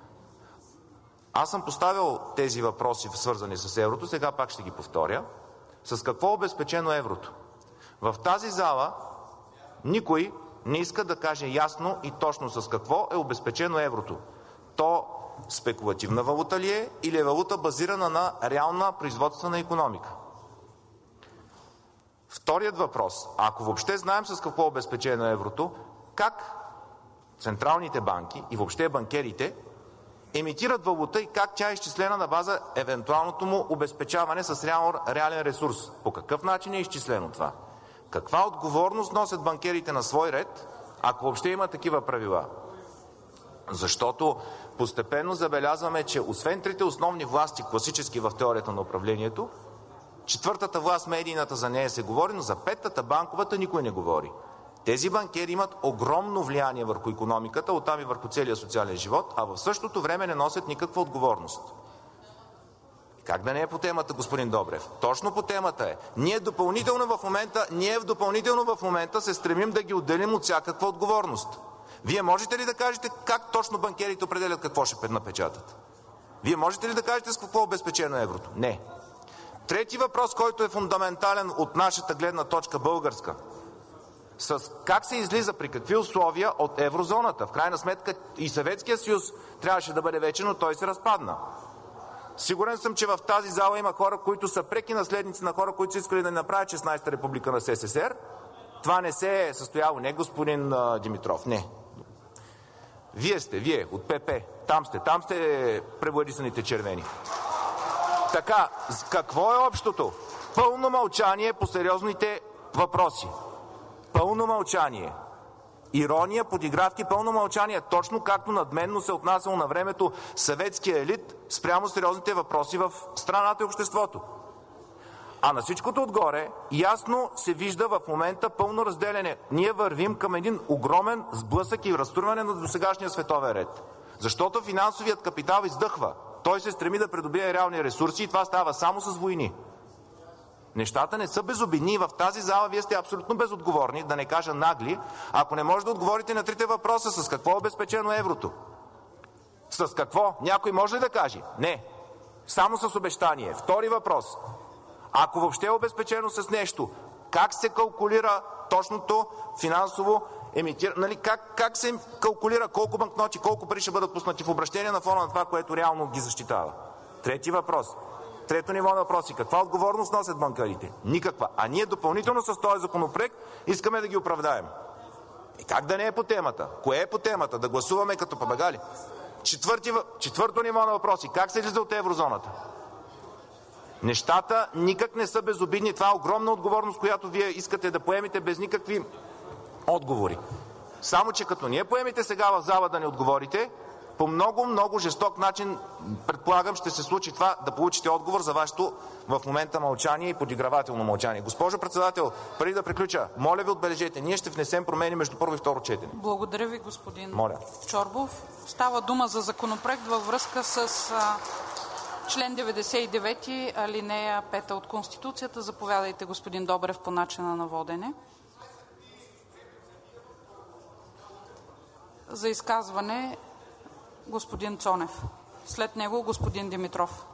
Speaker 9: Аз съм поставил тези въпроси, свързани с еврото, сега пак ще ги повторя. С какво е обезпечено еврото? В тази зала никой не иска да каже ясно и точно с какво е обезпечено еврото. То спекулативна валута ли е или е валута базирана на реална производствена икономика? Вторият въпрос. Ако въобще знаем с какво е обезпечено еврото, как централните банки и въобще банкерите емитират валута и как тя е изчислена на база евентуалното му обезпечаване с реал, реален ресурс? По какъв начин е изчислено това? Каква отговорност носят банкерите на свой ред, ако въобще има такива правила? Защото постепенно забелязваме, че освен трите основни власти, класически в теорията на управлението, четвъртата власт, медийната, за нея се говори, но за петата, банковата, никой не говори. Тези банкери имат огромно влияние върху икономиката, оттам и върху целия социален живот, а в същото време не носят никаква отговорност. Как да не е по темата, господин Добрев? Точно по темата е. Ние допълнително в момента, ние допълнително в момента се стремим да ги отделим от всякаква отговорност. Вие можете ли да кажете как точно банкерите определят какво ще напечатат? Вие можете ли да кажете с какво е обезпечено еврото? Не. Трети въпрос, който е фундаментален от нашата гледна точка българска. С как се излиза, при какви условия от еврозоната? В крайна сметка и Съветския съюз трябваше да бъде вече, но той се разпадна. Сигурен съм, че в тази зала има хора, които са преки наследници на хора, които са искали да направят шестнадесета република на СССР. Това не се е състояло, не господин а, Димитров, не. Вие сте, вие, от ПП, там сте, там сте пребладисаните червени. Така, какво е общото? Пълно мълчание по сериозните въпроси. Пълно мълчание. Ирония, подигравки, пълно мълчание, точно както надменно се отнасяло на времето съветския елит спрямо сериозните въпроси в страната и обществото. А на всичкото отгоре ясно се вижда в момента пълно разделяне. Ние вървим към един огромен сблъсък и разтурване на досегашния световен ред. Защото финансовият капитал издъхва. Той се стреми да придобие реални ресурси и това става само с войни. Нещата не са безобидни и в тази зала вие сте абсолютно безотговорни, да не кажа нагли, ако не може да отговорите на трите въпроса. С какво е обезпечено еврото? С какво? Някой може ли да каже? Не. Само с обещание. Втори въпрос. Ако въобще е обезпечено с нещо, как се калкулира точното финансово емитира, нали, как, как се калкулира колко банкноти, колко пари ще бъдат пуснати в обращение на фона на това, което реално ги защитава? Трети въпрос. Трето ниво на въпроси. Каква отговорност носят банкарите? Никаква. А ние допълнително с този законопроект искаме да ги оправдаем. И как да не е по темата? Кое е по темата? Да гласуваме като папагали? Четвърти, четвърто ниво на въпроси. Как се излиза от еврозоната? Нещата никак не са безобидни. Това е огромна отговорност, която вие искате да поемете без никакви отговори. Само че като ние поемете сега в зала да не отговорите, по много, много жесток начин, предполагам, ще се случи това да получите отговор за вашето в момента мълчание и подигравателно мълчание. Госпожо председател, преди да приключа, моля ви отбележете, ние ще внесем промени между първо и второ четене.
Speaker 1: Благодаря ви, господин
Speaker 9: моля.
Speaker 1: Чорбов. Става дума за законопроект във връзка с а, член деветдесет и девети, алинея пета от Конституцията. Заповядайте, господин Добрев, по начина на водене. За изказване господин Цонев. След него господин Димитров.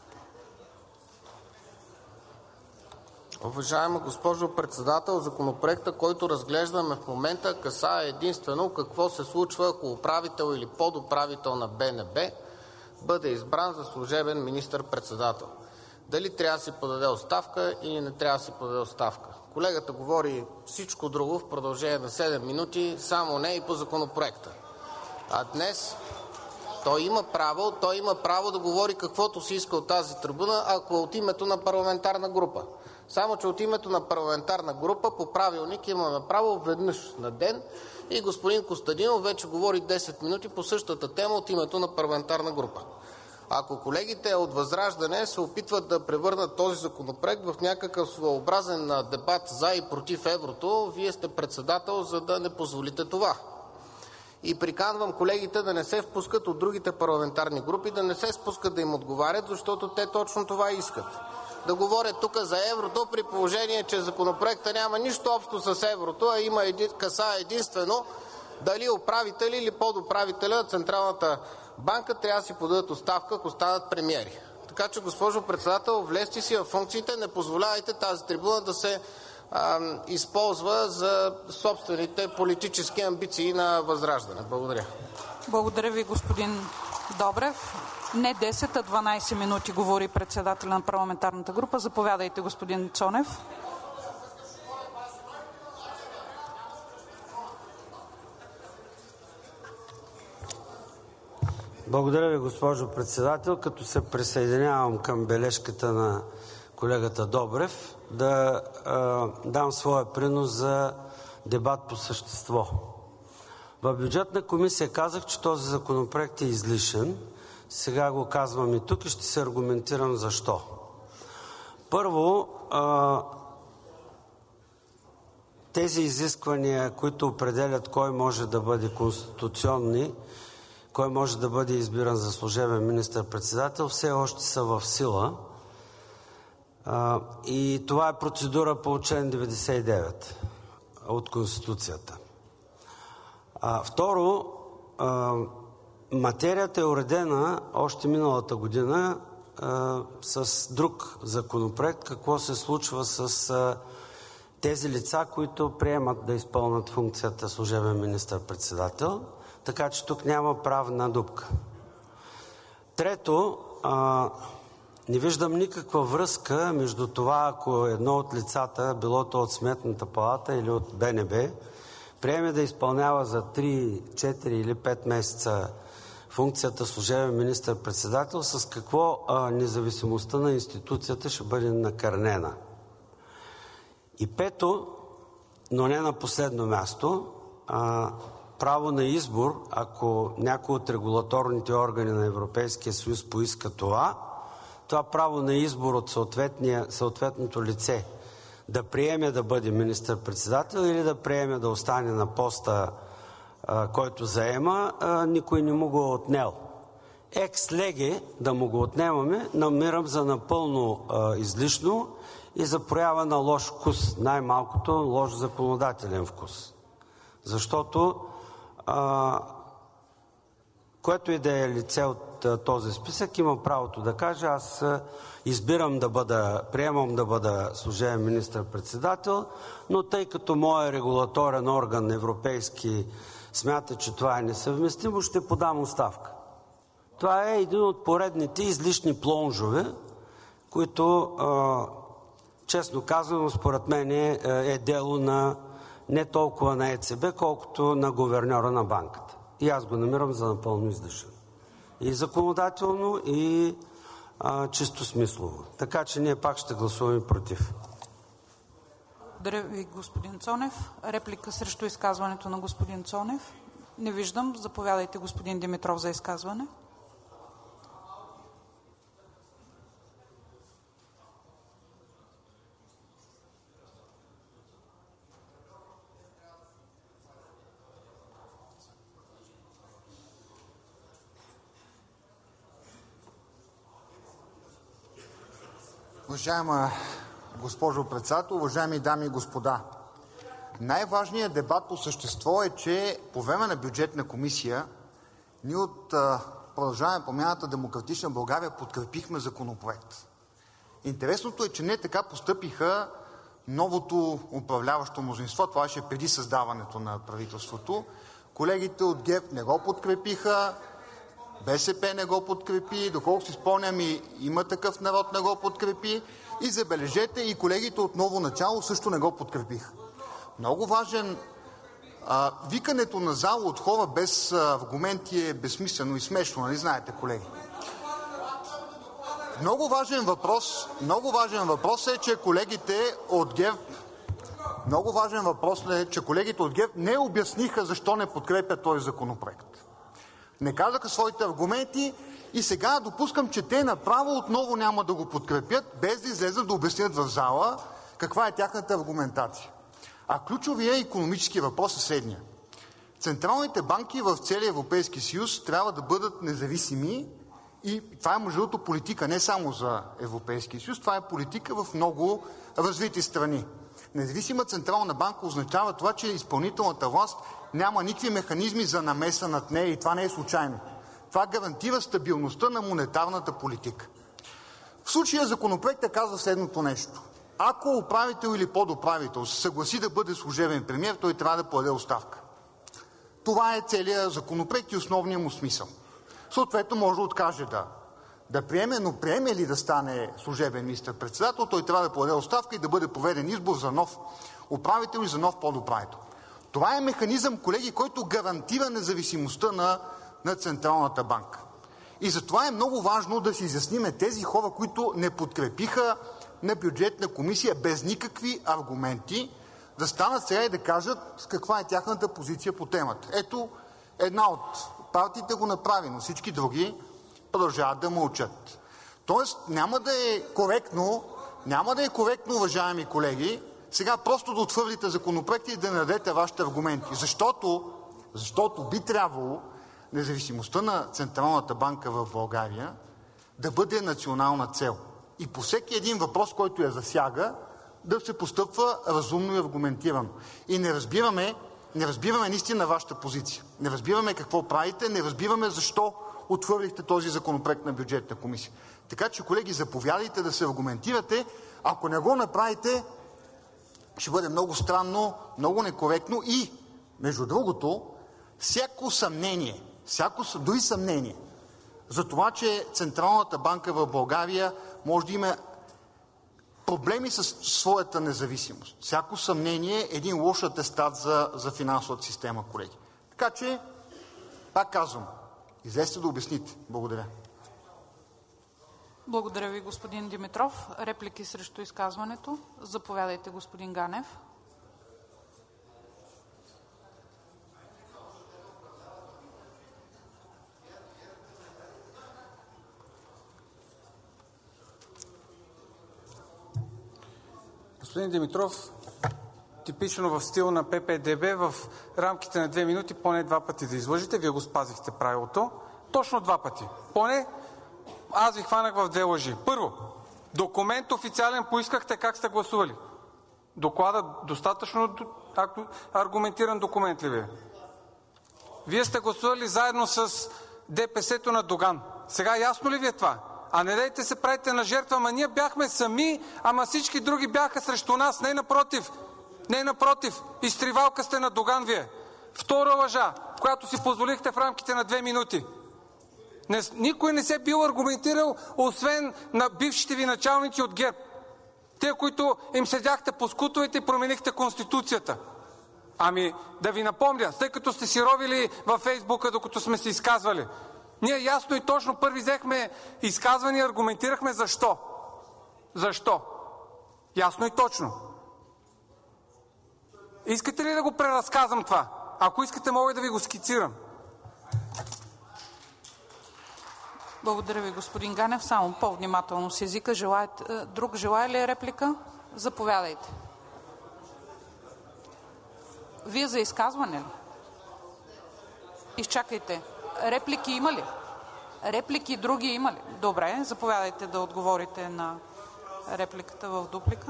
Speaker 6: Уважаема госпожо председател, законопроекта, който разглеждаме в момента, касае единствено какво се случва, ако управител или подуправител на БНБ бъде избран за служебен министър-председател. Дали трябва да си подаде оставка или не трябва да си подаде оставка. Колегата говори всичко друго в продължение на седем минути, само не и по законопроекта. А днес той има право, той има право да говори каквото си иска от тази трибуна, ако е от името на парламентарна група. Само че от името на парламентарна група по правилник имаме право веднъж на ден и господин Костадинов вече говори десет минути по същата тема от името на парламентарна група. Ако колегите от ВЪЗРАЖДАНЕ се опитват да превърнат този законопроект в някакъв своеобразен дебат за и против еврото, вие сте председател, за да не позволите това. И приканвам колегите да не се впускат от другите парламентарни групи, да не се спускат да им отговарят, защото те точно това искат. Да говорят тук за еврото, при положение, че законопроекта няма нищо общо с еврото, а има един, касае единствено дали управители или подуправителя на Централната банка трябва да си подадат оставка, ако станат премиери. Така че, госпожо председател, влезте си във функциите, не позволявайте тази трибуна да се а, използва за собствените политически амбиции на ВЪЗРАЖДАНЕ. Благодаря.
Speaker 1: Благодаря ви, господин Добрев. Не десет, а дванадесет минути говори председателя на парламентарната група. Заповядайте, господин Цонев.
Speaker 10: Благодаря ви, госпожо председател. Като се присъединявам към бележката на колегата Добрев, да а, дам своя принос за дебат по същество. В бюджетна комисия казах, че този законопроект е излишен. Сега го казвам и тук и ще се аргументирам защо. Първо, а, тези изисквания, които определят кой може да бъде конституционни, кой може да бъде избиран за служебен министър-председател, все още са в сила. А, и това е процедура по член деветдесет и девет от Конституцията. А, второ, а, материята е уредена още миналата година а, с друг законопроект, какво се случва с а, тези лица, които приемат да изпълнят функцията служебен министър-председател, така че тук няма правна дупка. Трето, а, не виждам никаква връзка между това, ако едно от лицата, било то от Сметната палата или от БНБ, приеме да изпълнява за три, четири или пет месеца функцията служебен министър-председател, с какво а, независимостта на институцията ще бъде накърнена. И пето, но не на последно място, а, право на избор, ако някой от регулаторните органи на Европейския съюз поиска това, това право на избор от съответното лице да приеме да бъде министър-председател или да приеме да остане на поста, а, който заема, а, никой не му го е отнел. Екс-леге да му го отнемаме, намирам за напълно а, излишно и за проява на лош вкус, най-малкото лош законодателен вкус. Защото а, което и да е лице от от този списък, има правото да каже: аз избирам да бъда, приемам да бъда служебен министър-председател, но тъй като моят регулаторен орган европейски смята, че това е несъвместимо, ще подам оставка. Това е един от поредните излишни плонжове, които, честно казано, според мен е, е дело на не толкова на ЕЦБ, колкото на гуверньора на банката. И аз го намирам за напълно излишен. И законодателно, и а, чисто смислово. Така че ние пак ще гласуваме против.
Speaker 1: Благодаря ви, господин Цонев. Реплика срещу изказването на господин Цонев? Не виждам. Заповядайте, господин Димитров, за изказване.
Speaker 11: Уважаема госпожо Председател, уважаеми дами и господа! Най-важният дебат по същество е, че по време на Бюджетна комисия ние от Продължаваме Промяната, Демократична България подкрепихме законопроект. Интересното е, че не така постъпиха новото управляващо мнозинство. Това беше преди създаването на правителството. Колегите от ГЕРБ не го подкрепиха, БСП не го подкрепи, доколко си спомням и „Има такъв народ“ не го подкрепи и забележете, и колегите от Ново начало също не го подкрепиха. Много важен, а, викането на зала от хора без аргументи е безсмислено и смешно, нали знаете, колеги? Много важен въпрос, много важен въпрос е, че колегите от ГЕРБ много важен въпрос е, че колегите от ГЕРБ не обясниха защо не подкрепят този законопроект. Не казаха своите аргументи и сега допускам, че те направо отново няма да го подкрепят, без да излезат да обяснят в зала каква е тяхната аргументация. А ключовият икономически въпрос е следния. Централните банки в целия Европейски съюз трябва да бъдат независими и това е между другото политика не само за Европейския съюз, това е политика в много развити страни. Независима централна банка означава това, че изпълнителната власт няма никакви механизми за намеса над нея и това не е случайно. Това гарантира стабилността на монетарната политика. В случая законопроектът казва следното нещо. Ако управител или подуправител се съгласи да бъде служебен премиер, той трябва да подаде оставка. Това е целият законопроект и основният му смисъл. Съответно може да откаже да, да приеме, но приеме ли да стане служебен министър-председател, той трябва да подаде оставка и да бъде проведен избор за нов управител и за нов подуправител. Това е механизъм, колеги, който гарантира независимостта на, на Централната банка. И затова е много важно да си изясним тези хора, които не подкрепиха на Бюджетна комисия без никакви аргументи, да станат сега и да кажат каква е тяхната позиция по темата. Ето, една от партиите го направи, но всички други продължават да мълчат. Тоест няма да е коректно, няма да е коректно, уважаеми колеги, сега просто да отхвърлите законопроекта и да нададете вашите аргументи. Защото, защото би трябвало независимостта на Централната банка в България да бъде национална цел. И по всеки един въпрос, който я засяга, да се постъпва разумно и аргументирано. И не разбираме, не разбираме наистина вашата позиция. Не разбираме какво правите, не разбираме защо отхвърлихте този законопроект на Бюджетна комисия. Така че, колеги, заповядайте да се аргументирате. Ако не го направите, ще бъде много странно, много некоректно и, между другото, всяко съмнение, всяко, дори съмнение за това, че Централната банка в България може да има проблеми с своята независимост. Всяко съмнение е един лош атестат за, за финансовата система, колеги. Така че, пак казвам, излезте да обясните. Благодаря.
Speaker 1: Благодаря ви, господин Димитров. Реплики срещу изказването? Заповядайте, господин Ганев.
Speaker 4: Господин Димитров, типично в стил на Пе Пе Де Бе, в рамките на две минути поне два пъти да излъжете. Вие го спазихте правилото. Точно два пъти. Поне аз ви хванах в две лъжи. Първо, документ официален поискахте, как сте гласували? Докладът достатъчно аргументиран документ ли ви е? Вие сте гласували заедно с Де Пе Ес-то на Доган. Сега ясно ли ви е това? А не дайте се правите на жертва, ама ние бяхме сами, ама всички други бяха срещу нас. Не напротив. Не напротив. Изтривалка сте на Доган вие. Втора лъжа, която си позволихте в рамките на две минути. Не, никой не се бил аргументирал, освен на бившите ви началници от ГЕРБ. Те, които им седяхте по скутовете и променихте Конституцията. Ами, да ви напомня, тъй като сте си ровили във Фейсбука, докато сме се изказвали. Ние ясно и точно първи взехме изказване и аргументирахме защо. Защо? Ясно и точно. Искате ли да го преразказвам това? Ако искате, мога и да ви го скицирам.
Speaker 1: Благодаря ви, господин Ганев. Само по-внимателно с езика. Желаете... Друг желая ли реплика? Заповядайте. Вие за изказване ли? Изчакайте. Реплики има ли? Реплики други има ли? Добре, заповядайте да отговорите на репликата в дуплика.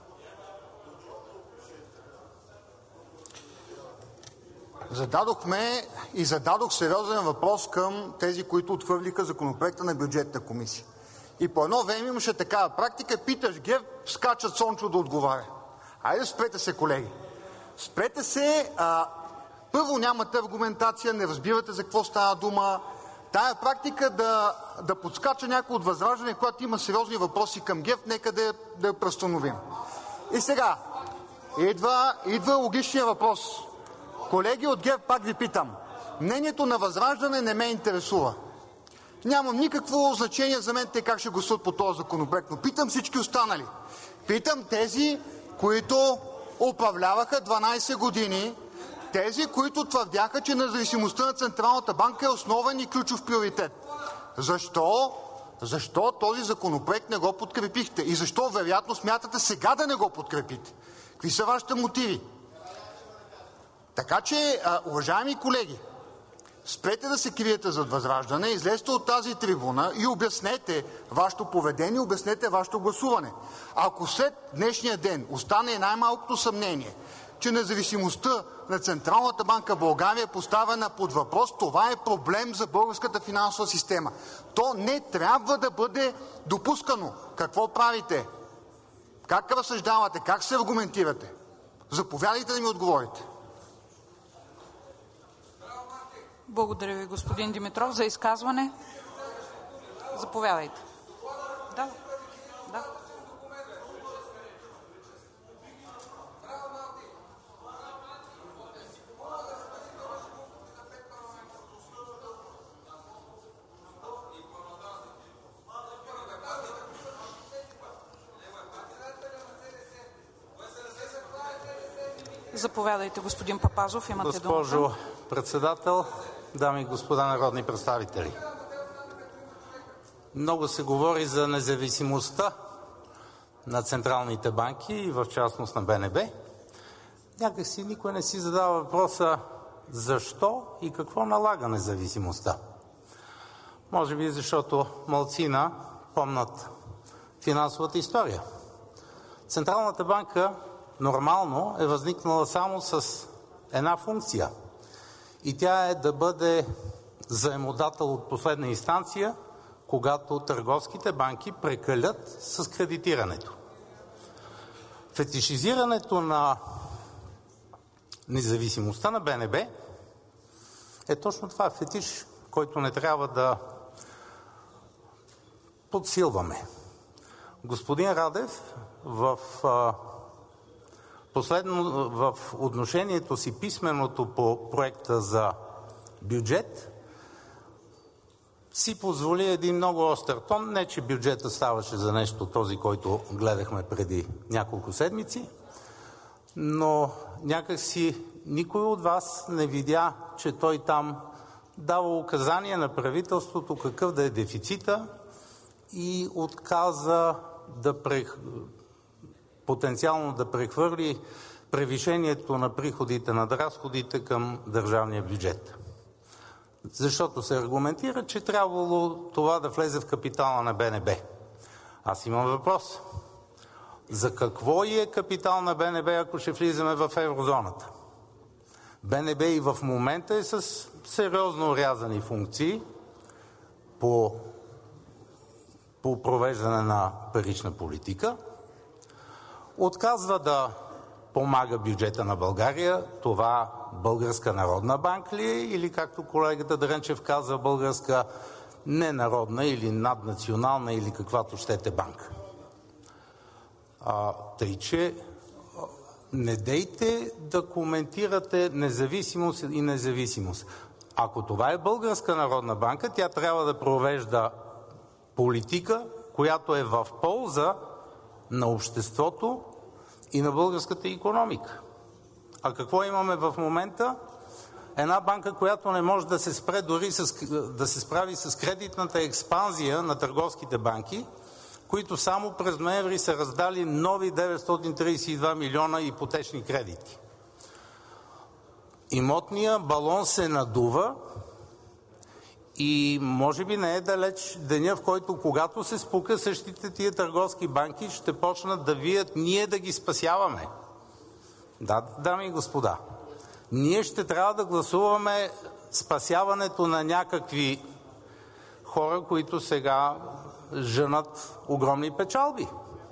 Speaker 11: Зададохме и зададох сериозен въпрос към тези, които отхвърлиха законопроекта на бюджетната комисия. И по едно време имаше такава практика, питаш ГЕРБ, скачат Сончо да отговаря. Айде спрете се, колеги. Спрете се. А, първо нямате аргументация, не разбирате за какво става дума. Тая практика да, да подскача някой от ВЪЗРАЖДАНЕ, когато има сериозни въпроси към ГЕРБ, нека да, да я преустановим. И сега, идва, идва логичният въпрос. Колеги от ГЕРБ, пак ви питам. Мнението на ВЪЗРАЖДАНЕ не ме интересува. Нямам никакво значение за мен те как ще гласуват по този законопроект, но питам всички останали. Питам тези, които управляваха дванайсет години, тези, които твърдяха, че независимостта на Централната банка е основен и ключов приоритет. Защо? Защо този законопроект не го подкрепихте? И защо вероятно смятате сега да не го подкрепите? Какви са вашите мотиви? Така че, уважаеми колеги, спрете да се криете зад ВЪЗРАЖДАНЕ, излезте от тази трибуна и обяснете вашето поведение, обяснете вашето гласуване. Ако след днешния ден остане най-малкото съмнение, че независимостта на Централната банка в България е поставена под въпрос, това е проблем за българската финансова система. То не трябва да бъде допускано. Какво правите? Как разсъждавате? Как се аргументирате? Заповядайте да ми отговорите.
Speaker 1: Благодаря ви, господин Димитров. За изказване? Заповядайте. Да. Да. Заповядайте, господин Папазов. Имате думата.
Speaker 12: Госпожо председател, дами и господа народни представители! Много се говори за независимостта на централните банки и в частност на БНБ. Някак си никой не си задава въпроса защо и какво налага независимостта. Може би защото малцина помнат финансовата история. Централната банка нормално е възникнала само с една функция и тя е да бъде заемодател от последна инстанция, когато търговските банки прекалят с кредитирането. Фетишизирането на независимостта на БНБ е точно това фетиш, който не трябва да подсилваме. Господин Радев в Последно в отношението си писменото по проекта за бюджет си позволи един много остър тон. Не, че бюджетът ставаше за нещо този, който гледахме преди няколко седмици, но някак си никой от вас не видя, че той там дава указания на правителството какъв да е дефицита и отказа да прех... потенциално да прехвърли превишението на приходите над разходите към държавния бюджет. Защото се аргументира, че трябвало това да влезе в капитала на БНБ. Аз имам въпрос. За какво и е капитал на БНБ, ако ще влизаме в еврозоната? БНБ и в момента е с сериозно орязани функции по, по провеждане на парична политика. Отказва да помага бюджета на България. Това Българска народна банка ли е, или както колегата Дренчев каза, българска ненародна или наднационална или каквато щете банка. А, тъй, че не дейте да коментирате независимост и независимост. Ако това е Българска народна банка, тя трябва да провежда политика, която е в полза на обществото и на българската икономика. А какво имаме в момента? Една банка, която не може да се спре дори с, да се справи с кредитната експанзия на търговските банки, които само през ноември са раздали нови деветстотин тридесет и два милиона ипотечни кредити. Имотният балон се надува и може би не е далеч деня, в който когато се спука, същите тия търговски банки ще почнат да вият ние да ги спасяваме. Да, дами и господа, ние ще трябва да гласуваме спасяването на някакви хора, които сега женат огромни печалби.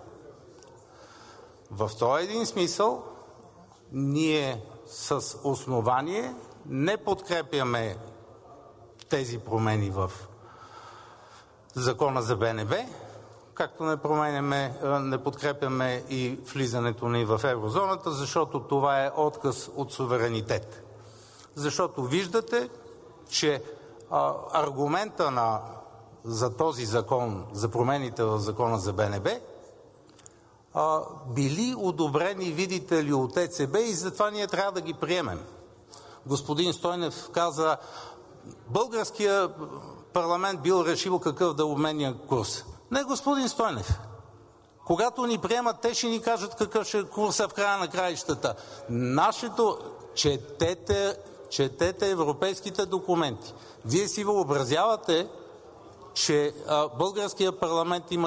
Speaker 12: В този един смисъл ние с основание не подкрепяме тези промени в Закона за БНБ, както не, променяме, не подкрепяме и влизането ни в еврозоната, защото това е отказ от суверенитет. Защото виждате, че а, аргумента на, за този закон, за промените в Закона за БНБ, а, били одобрени, видите ли, от ЕЦБ и затова ние трябва да ги приемем. Господин Стойнев каза, българския парламент бил решил какъв да обменя курс. Не, господин Стойнев. Когато ни приемат, те ще ни кажат какъв ще е курса в края на краищата. Нашето... Четете, четете европейските документи. Вие си въобразявате, че а, българския парламент има